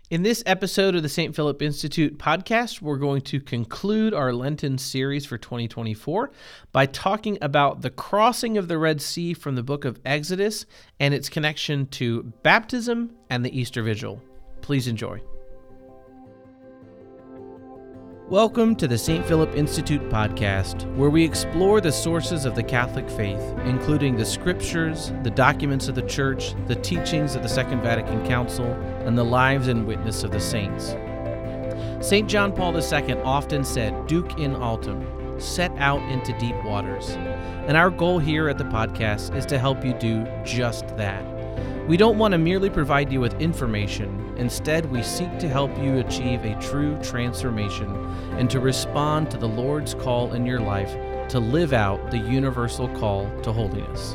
In this episode of the St. Philip Institute podcast, we're going to conclude our Lenten series for 2024 by talking about the crossing of the Red Sea from the book of Exodus and its connection to baptism and the Easter Vigil. Please enjoy. Welcome to the St. Philip Institute podcast, where we explore the sources of the Catholic faith, including the scriptures, the documents of the Church, the teachings of the Second Vatican Council, and the lives and witness of the saints. St. John Paul II often said, "Duc in altum," set out into deep waters. And our goal here at the podcast is to help you do just that. We don't want to merely provide you with information. Instead, we seek to help you achieve a true transformation and to respond to the Lord's call in your life to live out the universal call to holiness.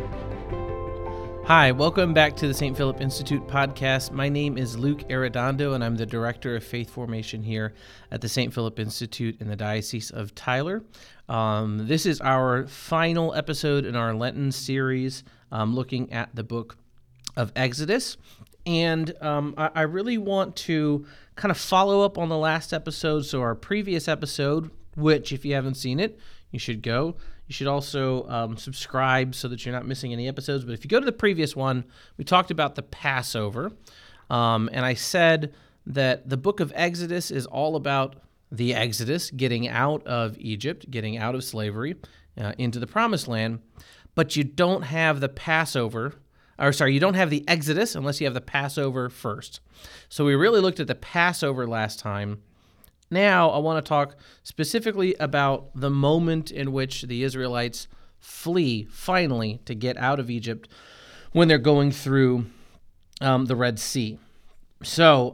Hi, welcome back to the St. Philip Institute podcast. My name is Luke Arredondo, and I'm the Director of Faith Formation here at the St. Philip Institute in the Diocese of Tyler. This is our final episode in our Lenten series looking at the book of Exodus, and I really want to kind of follow up on the last episode. So our previous episode, which if you haven't seen it, you should go. You should also subscribe so that you're not missing any episodes. But if you go to the previous one, we talked about the Passover, and I said that the book of Exodus is all about the Exodus, getting out of Egypt, getting out of slavery into the Promised Land, but you don't have the Passover. You don't have the Exodus unless you have the Passover first. So we really looked at the Passover last time. Now I want to talk specifically about the moment in which the Israelites flee, finally, to get out of Egypt when they're going through the Red Sea. So,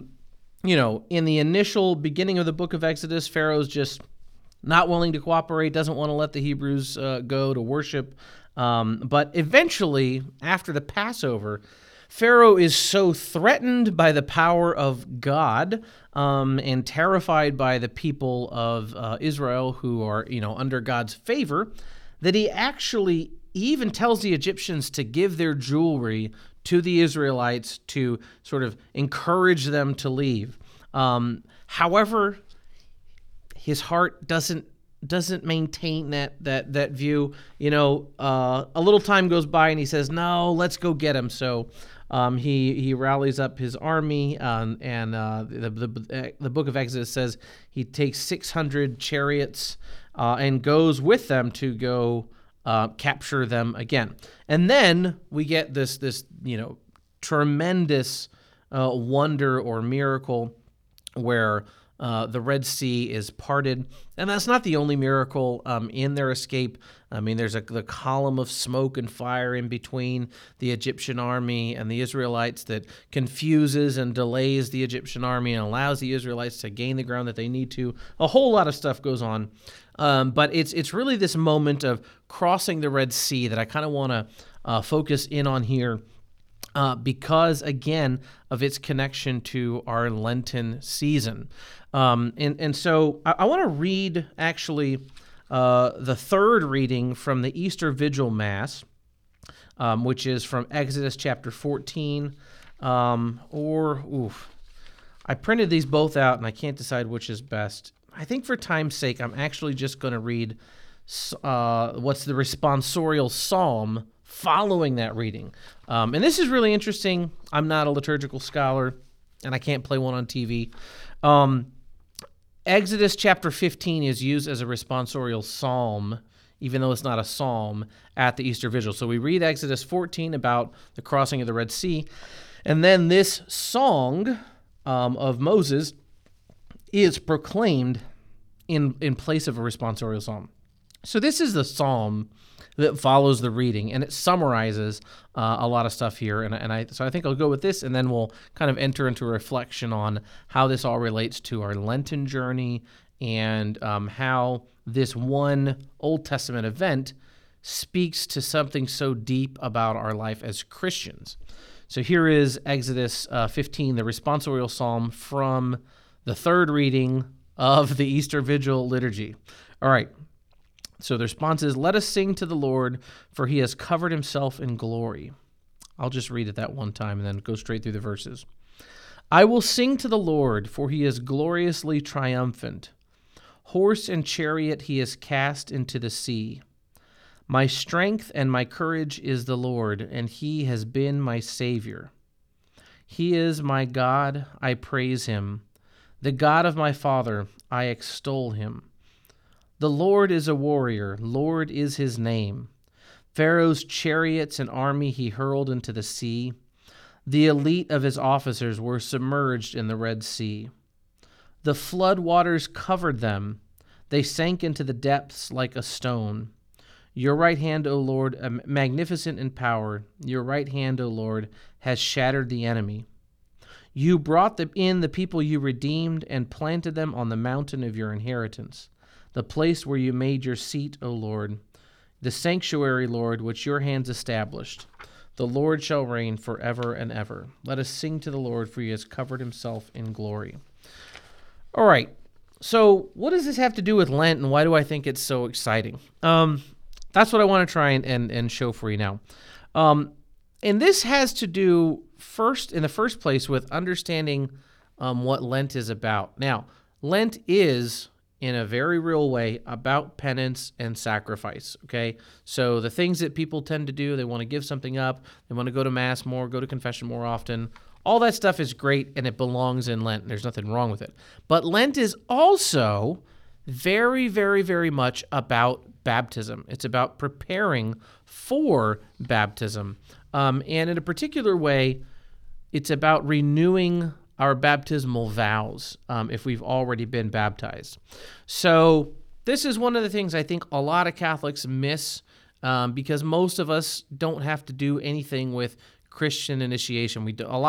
in the initial beginning of the book of Exodus, Pharaoh's just not willing to cooperate, doesn't want to let the Hebrews go to worship. But eventually, after the Passover, Pharaoh is so threatened by the power of God and terrified by the people of Israel who are, under God's favor, that he actually even tells the Egyptians to give their jewelry to the Israelites to sort of encourage them to leave. However, his heart doesn't maintain that view. A little time goes by and he says, "No, let's go get him." So he rallies up his army, and the book of Exodus says he takes 600 chariots and goes with them to go capture them again. And then we get this tremendous wonder or miracle where the Red Sea is parted, and that's not the only miracle in their escape. I mean, there's the column of smoke and fire in between the Egyptian army and the Israelites that confuses and delays the Egyptian army and allows the Israelites to gain the ground that they need to. A whole lot of stuff goes on, but it's really this moment of crossing the Red Sea that I kind of want to focus in on here. Because, again, of its connection to our Lenten season. And so I want to read, actually, the third reading from the Easter Vigil Mass, which is from Exodus chapter 14. I printed these both out, and I can't decide which is best. I think for time's sake, I'm actually just going to read what's the responsorial psalm following that reading. And this is really interesting. I'm not a liturgical scholar, and I can't play one on TV. Exodus chapter 15 is used as a responsorial psalm, even though it's not a psalm, at the Easter Vigil. So we read Exodus 14 about the crossing of the Red Sea, and then this song of Moses is proclaimed in place of a responsorial psalm. So this is the psalm that follows the reading, and it summarizes a lot of stuff here. So I think I'll go with this, and then we'll kind of enter into a reflection on how this all relates to our Lenten journey and how this one Old Testament event speaks to something so deep about our life as Christians. So here is Exodus 15, the responsorial psalm from the third reading of the Easter Vigil liturgy. All right. So the response is, "Let us sing to the Lord, for he has covered himself in glory." I'll just read it that one time and then go straight through the verses. I will sing to the Lord, for he is gloriously triumphant. Horse and chariot he has cast into the sea. My strength and my courage is the Lord, and he has been my Savior. He is my God, I praise him. The God of my father, I extol him. The Lord is a warrior, Lord is his name. Pharaoh's chariots and army he hurled into the sea. The elite of his officers were submerged in the Red Sea. The flood waters covered them. They sank into the depths like a stone. Your right hand, O Lord, magnificent in power, your right hand, O Lord, has shattered the enemy. You brought in the people you redeemed and planted them on the mountain of your inheritance, the place where you made your seat, O Lord, the sanctuary, Lord, which your hands established. The Lord shall reign forever and ever. Let us sing to the Lord, for he has covered himself in glory. All right, so what does this have to do with Lent, and why do I think it's so exciting? That's what I want to try and show for you now. And this has to do in the first place with understanding what Lent is about. Now, Lent is, in a very real way, about penance and sacrifice, okay? So the things that people tend to do, they want to give something up, they want to go to Mass more, go to confession more often. All that stuff is great, and it belongs in Lent. There's nothing wrong with it. But Lent is also very, very, very much about baptism. It's about preparing for baptism. And in a particular way, it's about renewing our baptismal vows if we've already been baptized. So this is one of the things I think a lot of Catholics miss because most of us don't have to do anything with Christian initiation.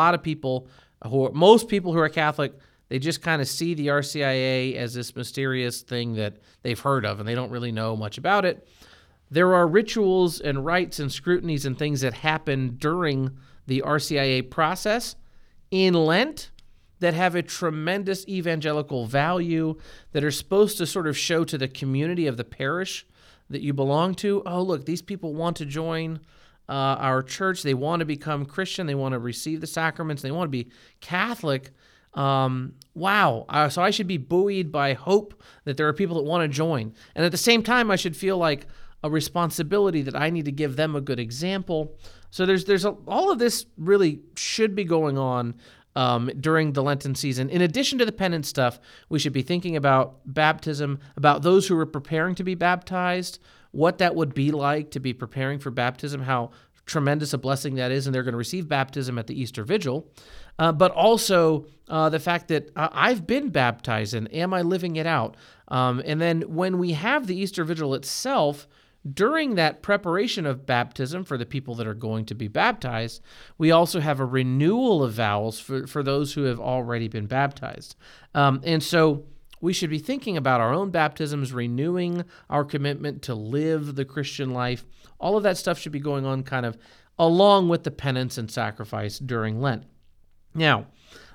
Most people who are Catholic, they just kind of see the RCIA as this mysterious thing that they've heard of, and they don't really know much about it. There are rituals and rites and scrutinies and things that happen during the RCIA process in Lent that have a tremendous evangelical value, that are supposed to sort of show to the community of the parish that you belong to, oh, look, these people want to join our church. They want to become Christian. They want to receive the sacraments. They want to be Catholic. Wow. So I should be buoyed by hope that there are people that want to join. And at the same time, I should feel like a responsibility that I need to give them a good example. So all of this really should be going on during the Lenten season. In addition to the penance stuff, we should be thinking about baptism, about those who are preparing to be baptized, what that would be like to be preparing for baptism, how tremendous a blessing that is, and they're going to receive baptism at the Easter Vigil, but also the fact that I've been baptized, and am I living it out? And then when we have the Easter Vigil itself, during that preparation of baptism for the people that are going to be baptized, we also have a renewal of vows for those who have already been baptized. And so we should be thinking about our own baptisms, renewing our commitment to live the Christian life. All of that stuff should be going on kind of along with the penance and sacrifice during Lent. Now,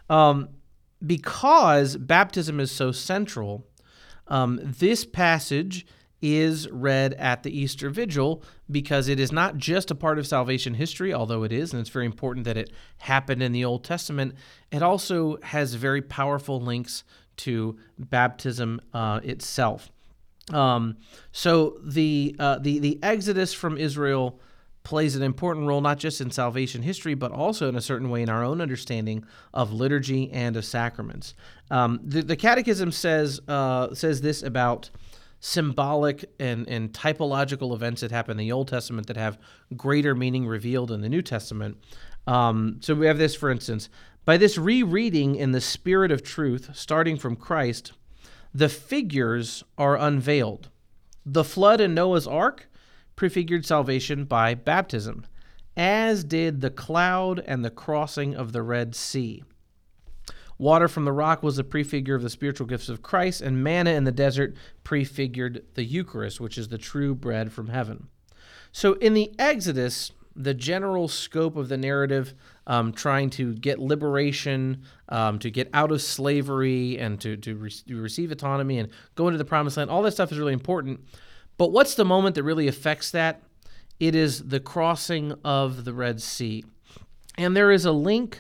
because baptism is so central, this passage is read at the Easter Vigil because it is not just a part of salvation history, although it is, and it's very important that it happened in the Old Testament. It also has very powerful links to baptism itself. So the Exodus from Israel plays an important role not just in salvation history, but also in a certain way in our own understanding of liturgy and of sacraments. The Catechism says this about symbolic and typological events that happen in the Old Testament that have greater meaning revealed in the New Testament. So we have this, for instance, by this rereading in the spirit of truth, starting from Christ, the figures are unveiled. The flood in Noah's ark prefigured salvation by baptism, as did the cloud and the crossing of the Red Sea. Water from the rock was a prefigure of the spiritual gifts of Christ, and manna in the desert prefigured the Eucharist, which is the true bread from heaven. So in the Exodus, the general scope of the narrative, trying to get liberation, to get out of slavery, and to receive autonomy and go into the Promised Land, all that stuff is really important. But what's the moment that really affects that? It is the crossing of the Red Sea. And there is a link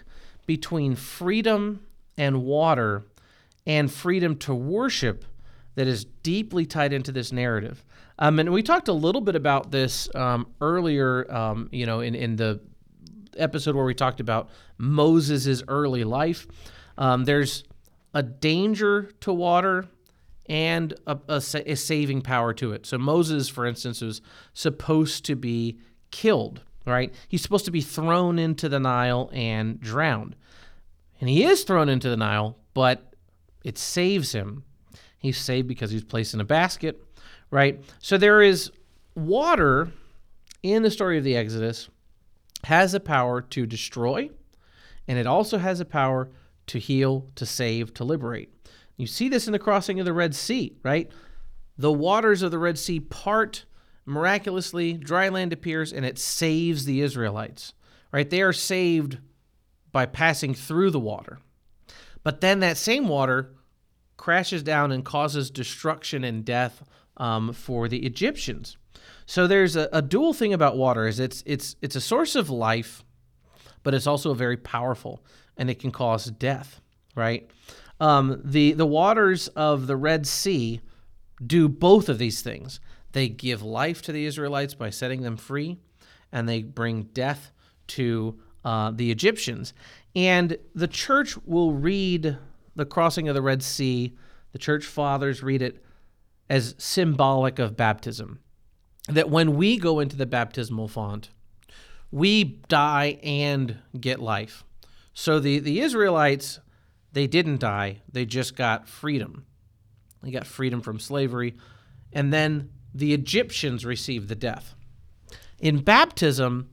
between freedom and water and freedom to worship that is deeply tied into this narrative. And we talked a little bit about this earlier, in the episode where we talked about Moses' early life. There's a danger to water and a saving power to it. So Moses, for instance, was supposed to be killed, right? He's supposed to be thrown into the Nile and drowned. And he is thrown into the Nile, but it saves him. He's saved because he's placed in a basket, right? So there is water in the story of the Exodus, has a power to destroy, and it also has a power to heal, to save, to liberate. You see this in the crossing of the Red Sea, right? The waters of the Red Sea part miraculously, dry land appears, and it saves the Israelites, right? They are saved by passing through the water. But then that same water crashes down and causes destruction and death for the Egyptians. So there's a dual thing about water, is it's a source of life, but it's also very powerful, and it can cause death, right? The waters of the Red Sea do both of these things. They give life to the Israelites by setting them free, and they bring death to the Egyptians. And the church will read the crossing of the Red Sea, the church fathers read it as symbolic of baptism. That when we go into the baptismal font, we die and get life. So the Israelites, they didn't die, they just got freedom. They got freedom from slavery, and then the Egyptians received the death. In baptism,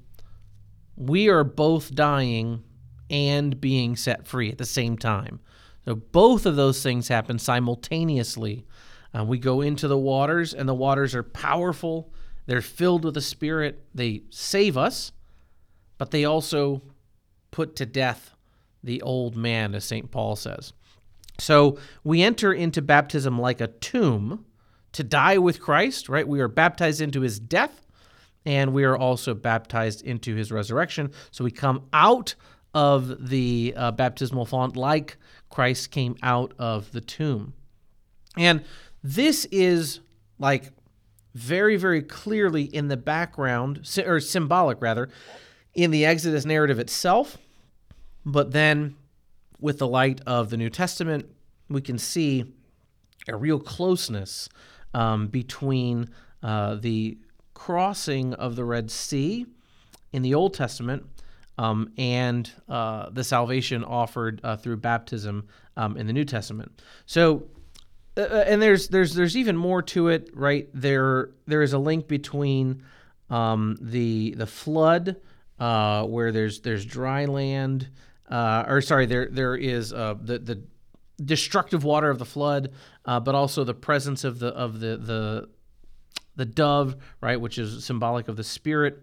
we are both dying and being set free at the same time. So both of those things happen simultaneously. We go into the waters, and the waters are powerful. They're filled with the Spirit. They save us, but they also put to death the old man, as St. Paul says. So we enter into baptism like a tomb to die with Christ, right? We are baptized into his death, and we are also baptized into his resurrection. So we come out of the baptismal font like Christ came out of the tomb. And this is like very, very clearly in the background, or symbolic rather, in the Exodus narrative itself. But then with the light of the New Testament, we can see a real closeness between the crossing of the Red Sea in the Old Testament and the salvation offered through baptism in the New Testament. So, and there's even more to it, right? There is a link between the flood, where there's dry land, there is the destructive water of the flood, but also the presence of the dove, right, which is symbolic of the Spirit.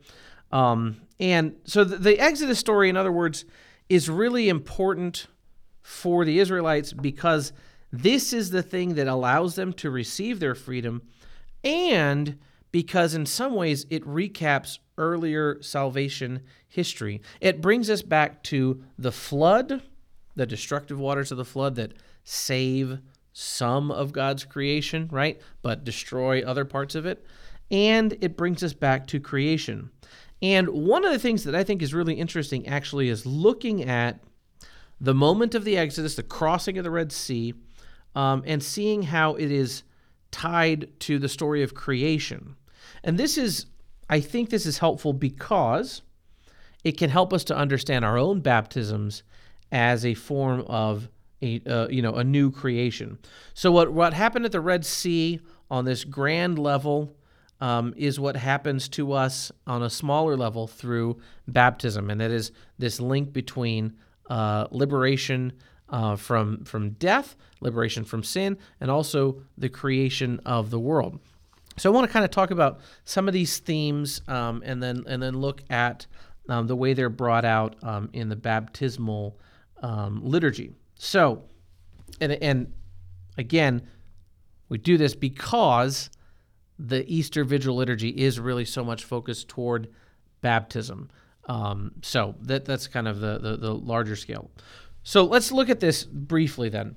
And so the Exodus story, in other words, is really important for the Israelites because this is the thing that allows them to receive their freedom, and because in some ways it recaps earlier salvation history. It brings us back to the flood, the destructive waters of the flood that save some of God's creation, right, but destroy other parts of it. And it brings us back to creation. And one of the things that I think is really interesting actually is looking at the moment of the Exodus, the crossing of the Red Sea, and seeing how it is tied to the story of creation. And I think this is helpful because it can help us to understand our own baptisms as a form of a new creation. So what happened at the Red Sea on this grand level is what happens to us on a smaller level through baptism, and that is this link between liberation from death, liberation from sin, and also the creation of the world. So I want to kind of talk about some of these themes, and then look at the way they're brought out in the baptismal liturgy. So, and again, we do this because the Easter Vigil liturgy is really so much focused toward baptism. So that's kind of the larger scale. So let's look at this briefly then.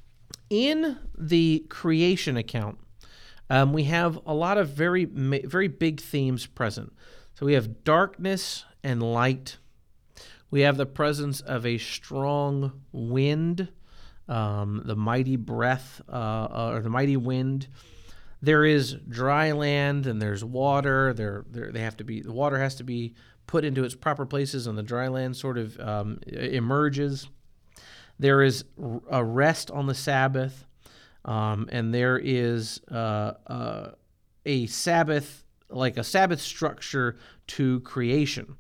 In the creation account, we have a lot of very big themes present. So we have darkness and light. We have the presence of a strong wind, the mighty breath, or the mighty wind. There is dry land and there's water. The water has to be put into its proper places, and the dry land sort of emerges. There is a rest on the Sabbath, and there is a Sabbath, like a Sabbath structure to creation.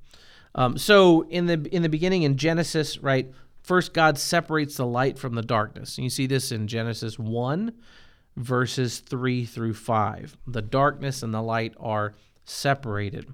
So in the beginning in Genesis, right, first God separates the light from the darkness. And you see this in Genesis 1, verses 3 through 5. The darkness and the light are separated.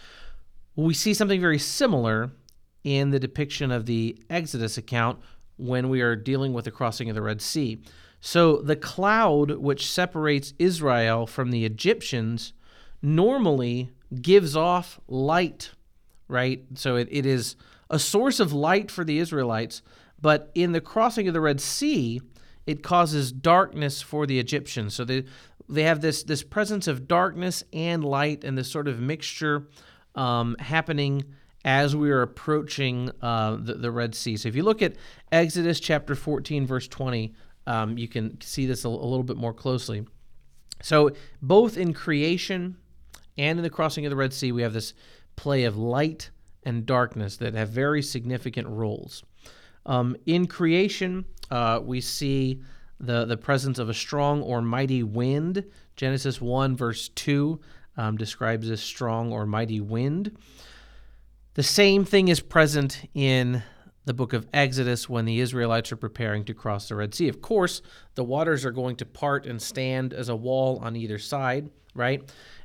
We see something very similar in the depiction of the Exodus account when we are dealing with the crossing of the Red Sea. So the cloud which separates Israel from the Egyptians normally gives off light, right? So it is a source of light for the Israelites, but in the crossing of the Red Sea, it causes darkness for the Egyptians. So they have this presence of darkness and light, and this sort of mixture happening as we are approaching the Red Sea. So if you look at Exodus chapter 14, verse 20, you can see this a little bit more closely. So both in creation and in the crossing of the Red Sea, we have this play of light and darkness that have very significant roles. In creation, we see the presence of a strong or mighty wind. Genesis 1, verse 2 describes this strong or mighty wind. The same thing is present in the book of Exodus when the Israelites are preparing to cross the Red Sea. Of course, the waters are going to part and stand as a wall on either side, right?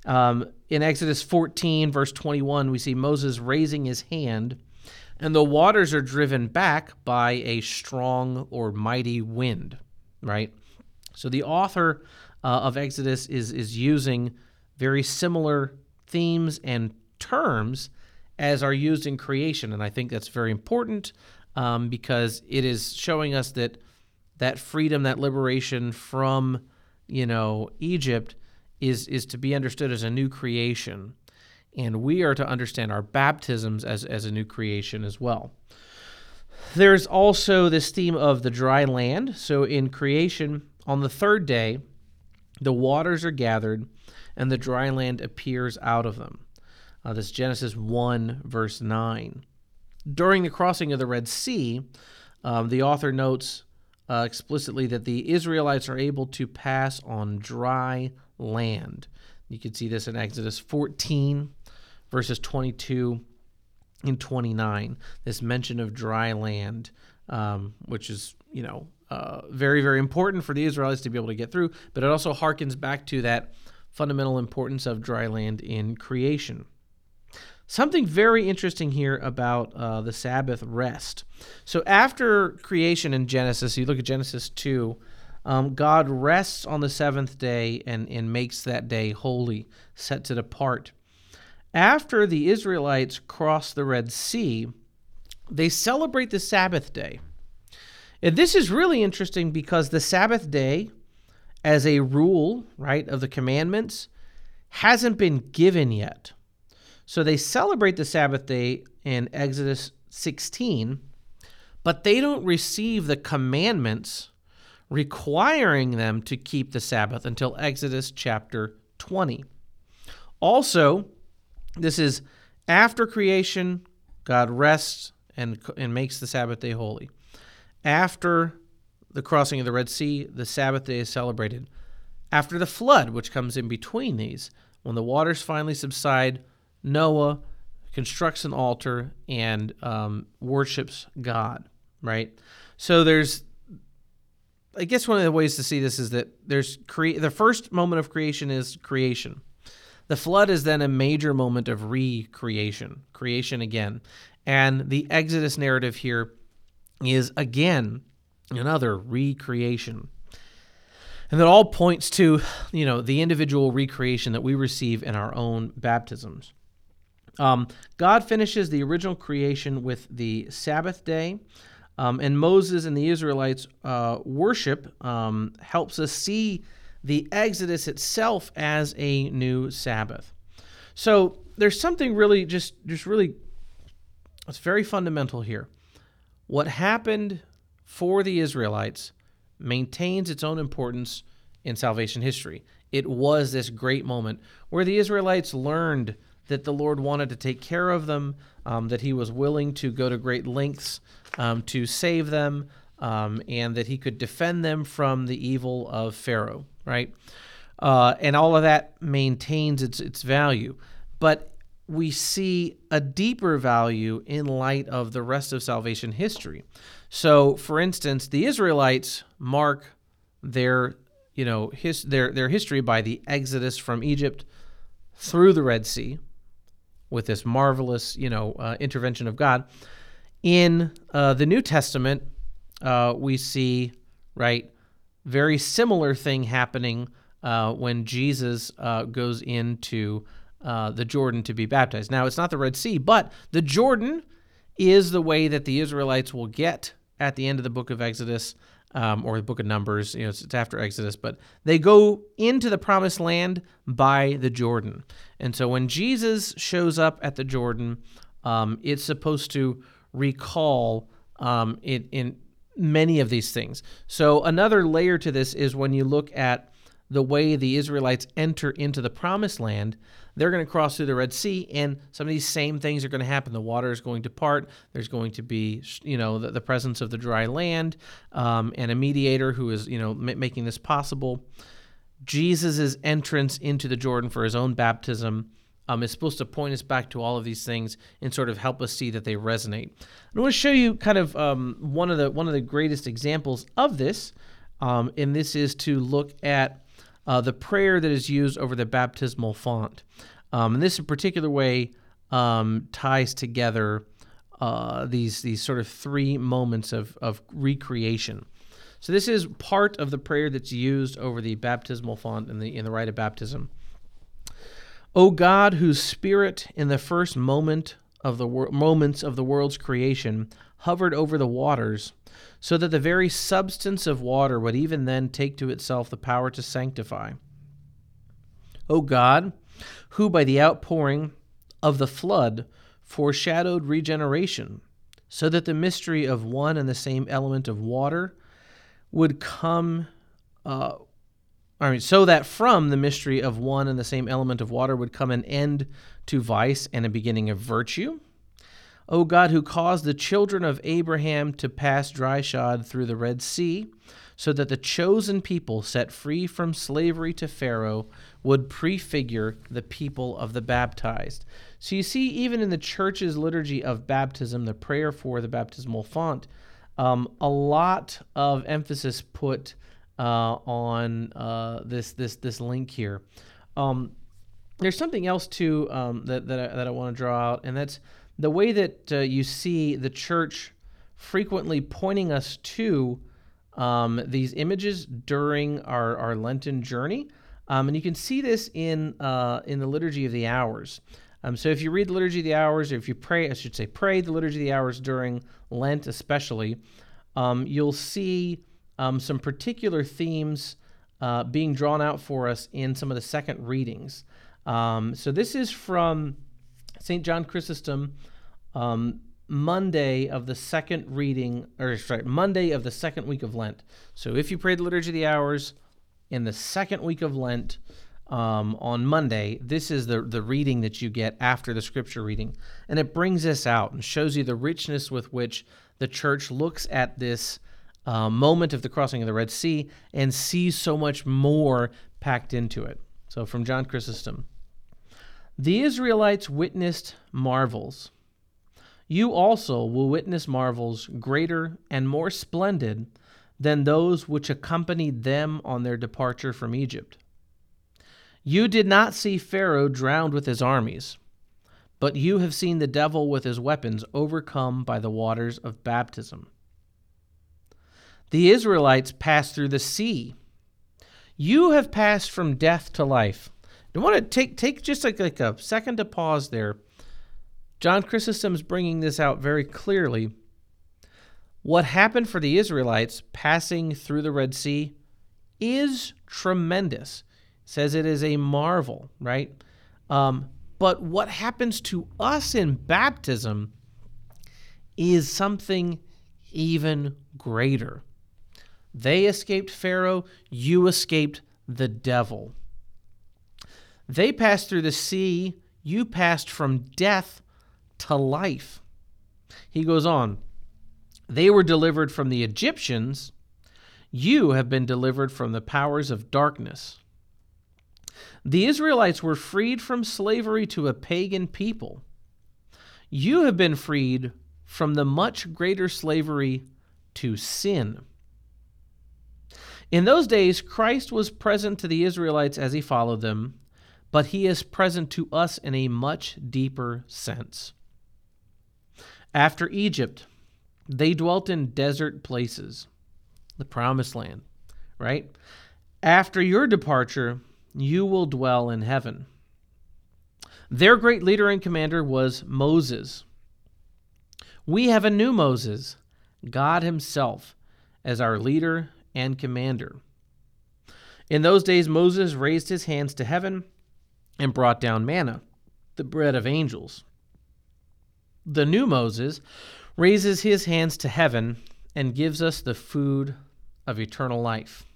In Exodus 14, verse 21, we see Moses raising his hand, and the waters are driven back by a strong or mighty wind, right? So the author of Exodus is using very similar themes and terms as are used in creation, and I think that's very important because it is showing us that freedom, that liberation from, Egypt is to be understood as a new creation, and we are to understand our baptisms as a new creation as well. There's also this theme of the dry land. So in creation, on the third day, the waters are gathered, and the dry land appears out of them. This is Genesis 1, verse 9. During the crossing of the Red Sea, the author notes explicitly that the Israelites are able to pass on dry land. You can see this in Exodus 14, verses 22 and 29, this mention of dry land, which is, very, very important for the Israelites to be able to get through, but it also harkens back to that fundamental importance of dry land in creation. Something very interesting here about the Sabbath rest. So after creation in Genesis, you look at Genesis 2, God rests on the seventh day and makes that day holy, sets it apart. After the Israelites cross the Red Sea, they celebrate the Sabbath day. And this is really interesting because the Sabbath day, as a rule, right, of the commandments, hasn't been given yet. So they celebrate the Sabbath day in Exodus 16, but they don't receive the commandments requiring them to keep the Sabbath until Exodus chapter 20. Also, this is after creation, God rests and makes the Sabbath day holy. After the crossing of the Red Sea, the Sabbath day is celebrated. After the flood, which comes in between these, when the waters finally subside, Noah constructs an altar and worships God, right? So I guess one of the ways to see this is that the first moment of creation is creation. The flood is then a major moment of recreation, creation again. And the Exodus narrative here is again another recreation. And that all points to, the individual recreation that we receive in our own baptisms. God finishes the original creation with the Sabbath day, and Moses and the Israelites' worship helps us see the Exodus itself as a new Sabbath. So there's something really just really, it's very fundamental here. What happened for the Israelites maintains its own importance in salvation history. It was this great moment where the Israelites learned that the Lord wanted to take care of them, that he was willing to go to great lengths to save them, and that he could defend them from the evil of Pharaoh, right? And all of that maintains its value. But we see a deeper value in light of the rest of salvation history. So, for instance, the Israelites mark their history by the Exodus from Egypt through the Red Sea, with this marvelous, intervention of God. In the New Testament, we see, right, very similar thing happening when Jesus goes into the Jordan to be baptized. Now, it's not the Red Sea, but the Jordan is the way that the Israelites will get at the end of the book of Exodus, or the book of Numbers. It's after Exodus, but they go into the promised land by the Jordan. And so when Jesus shows up at the Jordan, it's supposed to recall it in many of these things. So another layer to this is when you look at the way the Israelites enter into the promised land, they're going to cross through the Red Sea, and some of these same things are going to happen. The water is going to part. There's going to be, the presence of the dry land, and a mediator who is, making this possible. Jesus' entrance into the Jordan for his own baptism is supposed to point us back to all of these things and sort of help us see that they resonate. I want to show you kind of one of the greatest examples of this, and this is to look at the prayer that is used over the baptismal font. And this in particular way ties together these sort of three moments of recreation. So this is part of the prayer that's used over the baptismal font in the rite of baptism. O God, whose spirit in the first moments of the world's creation hovered over the waters, so that the very substance of water would even then take to itself the power to sanctify. O God, who by the outpouring of the flood foreshadowed regeneration, so that the mystery of one and the same element of water would come, so that from the mystery of one and the same element of water would come an end to vice and a beginning of virtue. O God, who caused the children of Abraham to pass dry-shod through the Red Sea, so that the chosen people set free from slavery to Pharaoh would prefigure the people of the baptized. So you see, even in the church's liturgy of baptism, the prayer for the baptismal font, a lot of emphasis put on this link here. There's something else too that I want to draw out, and that's the way that you see the church frequently pointing us to these images during our Lenten journey. And you can see this in the Liturgy of the Hours. So if you read the Liturgy of the Hours, or if you pray the Liturgy of the Hours during Lent especially, you'll see some particular themes being drawn out for us in some of the second readings. So this is from St. John Chrysostom, Monday of the second Monday of the second week of Lent. So if you pray the Liturgy of the Hours in the second week of Lent, on Monday, this is the reading that you get after the scripture reading. And it brings this out and shows you the richness with which the church looks at this moment of the crossing of the Red Sea and sees so much more packed into it. So from John Chrysostom: the Israelites witnessed marvels. You also will witness marvels greater and more splendid than those which accompanied them on their departure from Egypt. You did not see Pharaoh drowned with his armies, but you have seen the devil with his weapons overcome by the waters of baptism. The Israelites passed through the sea. You have passed from death to life. I want to take just like a second to pause there John Chrysostom's bringing this out very clearly. What happened for the Israelites passing through the Red Sea is tremendous. It says it is a marvel, right? But what happens to us in baptism is something even greater. They escaped Pharaoh, you escaped the devil. They passed through the sea, you passed from death to life. He goes on, they were delivered from the Egyptians, you have been delivered from the powers of darkness. The Israelites were freed from slavery to a pagan people. You have been freed from the much greater slavery to sin. In those days, Christ was present to the Israelites as he followed them, but he is present to us in a much deeper sense. After Egypt, they dwelt in desert places, the promised land, right? After your departure, you will dwell in heaven. Their great leader and commander was Moses. We have a new Moses, God himself, as our leader and commander. In those days, Moses raised his hands to heaven and brought down manna, the bread of angels. The new Moses raises his hands to heaven and gives us the food of eternal life.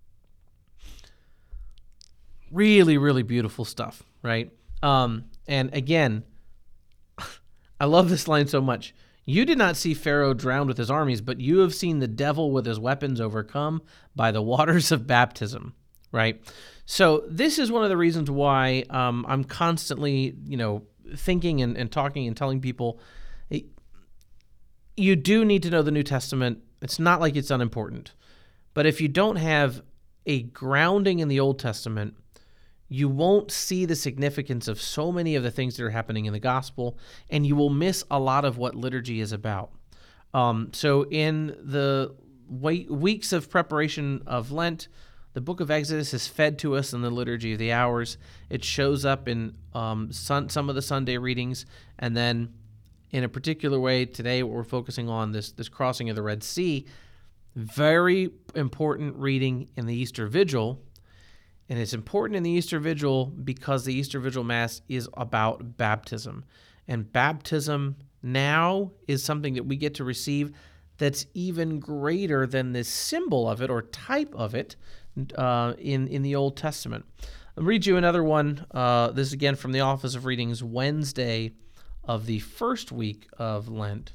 Really, really beautiful stuff, right? And again, I love this line so much. You did not see Pharaoh drowned with his armies, but you have seen the devil with his weapons overcome by the waters of baptism, right? So this is one of the reasons why I'm constantly, thinking and talking and telling people, you do need to know the New Testament. It's not like it's unimportant. But if you don't have a grounding in the Old Testament, you won't see the significance of so many of the things that are happening in the gospel, and you will miss a lot of what liturgy is about. So in the weeks of preparation of Lent, the book of Exodus is fed to us in the Liturgy of the Hours. It shows up in some of the Sunday readings, and then in a particular way today we're focusing on this crossing of the Red Sea. Very important reading in the Easter Vigil. And it's important in the Easter Vigil because the Easter Vigil Mass is about baptism. And baptism now is something that we get to receive that's even greater than this symbol of it or type of it in the Old Testament. I'll read you another one. This is again from the Office of Readings, Wednesday of the first week of Lent.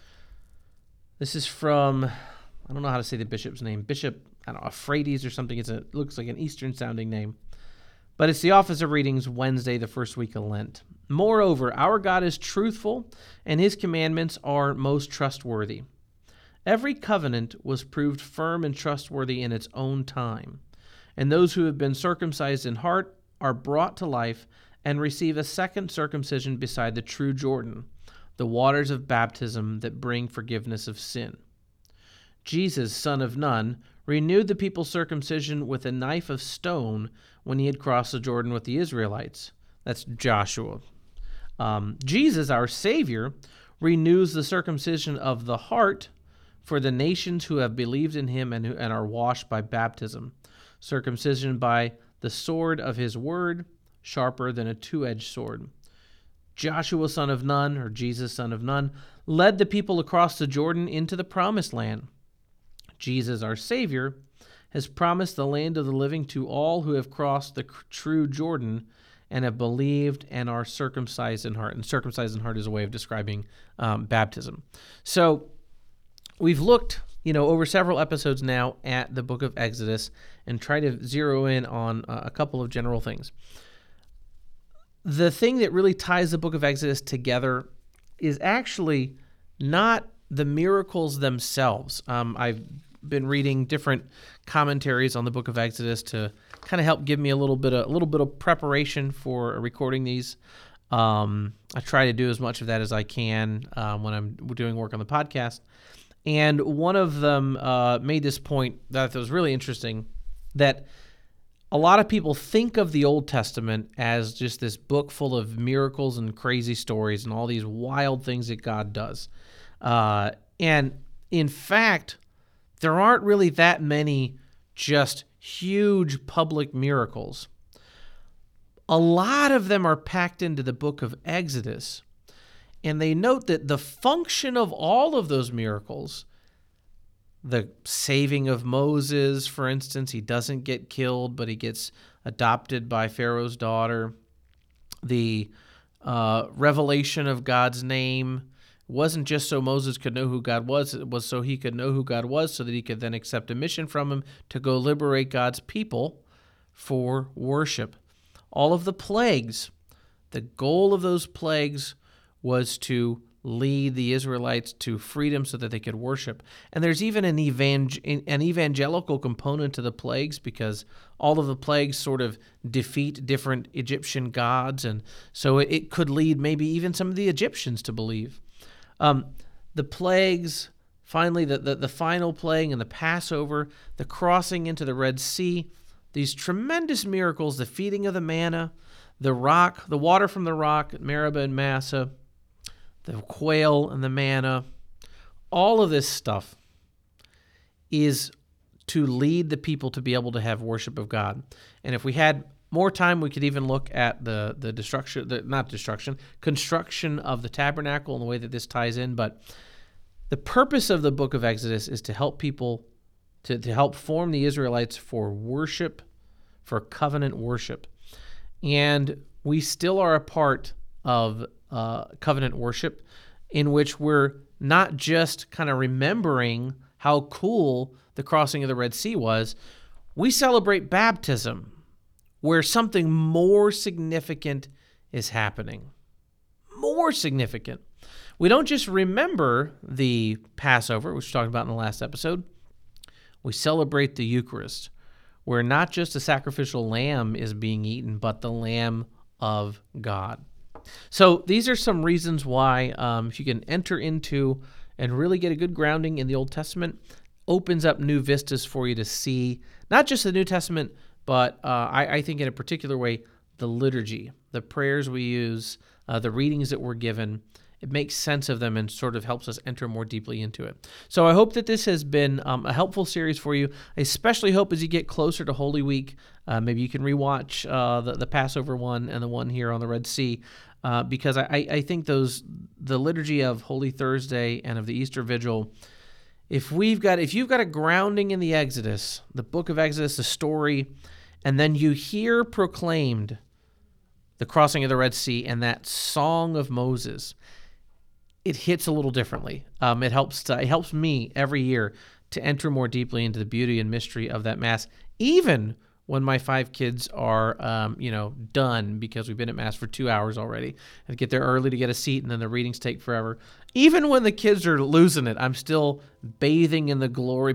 This is from, I don't know how to say the bishop's name, Bishop Euphrates or something. It looks like an Eastern sounding name. But it's the Office of Readings, Wednesday, the first week of Lent. Moreover, our God is truthful, and his commandments are most trustworthy. Every covenant was proved firm and trustworthy in its own time. And those who have been circumcised in heart are brought to life and receive a second circumcision beside the true Jordan, the waters of baptism that bring forgiveness of sin. Jesus, son of Nun, renewed the people's circumcision with a knife of stone when he had crossed the Jordan with the Israelites. That's Joshua. Jesus, our Savior, renews the circumcision of the heart for the nations who have believed in him and are washed by baptism. Circumcision by the sword of his word, sharper than a two-edged sword. Joshua, son of Nun, or Jesus, son of Nun, led the people across the Jordan into the promised land. Jesus, our Savior, has promised the land of the living to all who have crossed the true Jordan and have believed and are circumcised in heart. And circumcised in heart is a way of describing baptism. So we've looked, over several episodes now at the book of Exodus and try to zero in on a couple of general things. The thing that really ties the book of Exodus together is actually not the miracles themselves. I've been reading different commentaries on the book of Exodus to kind of help give me a little bit of preparation for recording these. I try to do as much of that as I can when I'm doing work on the podcast. And one of them made this point that was really interesting, that a lot of people think of the Old Testament as just this book full of miracles and crazy stories and all these wild things that God does. And in fact, there aren't really that many just huge public miracles. A lot of them are packed into the book of Exodus. And they note that the function of all of those miracles, the saving of Moses, for instance, he doesn't get killed, but he gets adopted by Pharaoh's daughter. The revelation of God's name wasn't just so Moses could know who God was, it was so he could know who God was, so that he could then accept a mission from him to go liberate God's people for worship. All of the plagues, the goal of those plagues was to lead the Israelites to freedom so that they could worship. And there's even an evangelical component to the plagues, because all of the plagues sort of defeat different Egyptian gods, and so it could lead maybe even some of the Egyptians to believe. The plagues, finally, the final plague and the Passover, the crossing into the Red Sea, these tremendous miracles, the feeding of the manna, the rock, the water from the rock at Meribah and Massah, the quail and the manna, all of this stuff is to lead the people to be able to have worship of God. And if we had more time, we could even look at the construction of the tabernacle and the way that this ties in. But the purpose of the book of Exodus is to help people, to help form the Israelites for worship, for covenant worship. And we still are a part of covenant worship, in which we're not just kind of remembering how cool the crossing of the Red Sea was. We celebrate baptism, where something more significant is happening. More significant. We don't just remember the Passover, which we talked about in the last episode. We celebrate the Eucharist, where not just a sacrificial lamb is being eaten, but the Lamb of God. So these are some reasons why, if you can enter into and really get a good grounding in the Old Testament, opens up new vistas for you to see not just the New Testament, but I think in a particular way, the liturgy, the prayers we use, the readings that we're given. It makes sense of them and sort of helps us enter more deeply into it. So I hope that this has been a helpful series for you. I especially hope as you get closer to Holy Week, maybe you can rewatch the Passover one and the one here on the Red Sea, because I think the liturgy of Holy Thursday and of the Easter Vigil, if you've got a grounding in the Exodus, the book of Exodus, the story, and then you hear proclaimed the crossing of the Red Sea and that song of Moses, it hits a little differently. It helps me every year to enter more deeply into the beauty and mystery of that Mass, even when my 5 kids are, done because we've been at Mass for 2 hours already, and get there early to get a seat, and then the readings take forever. Even when the kids are losing it, I'm still basking in the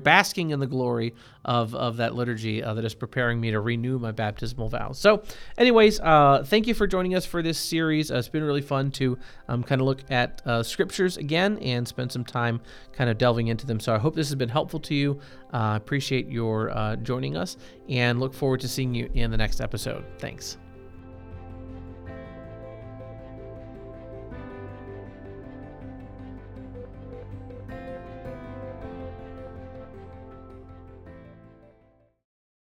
glory of that liturgy that is preparing me to renew my baptismal vows. So anyways, thank you for joining us for this series. It's been really fun to kind of look at scriptures again and spend some time kind of delving into them. So I hope this has been helpful to you. Appreciate your joining us, and look forward to seeing you in the next episode. Thanks.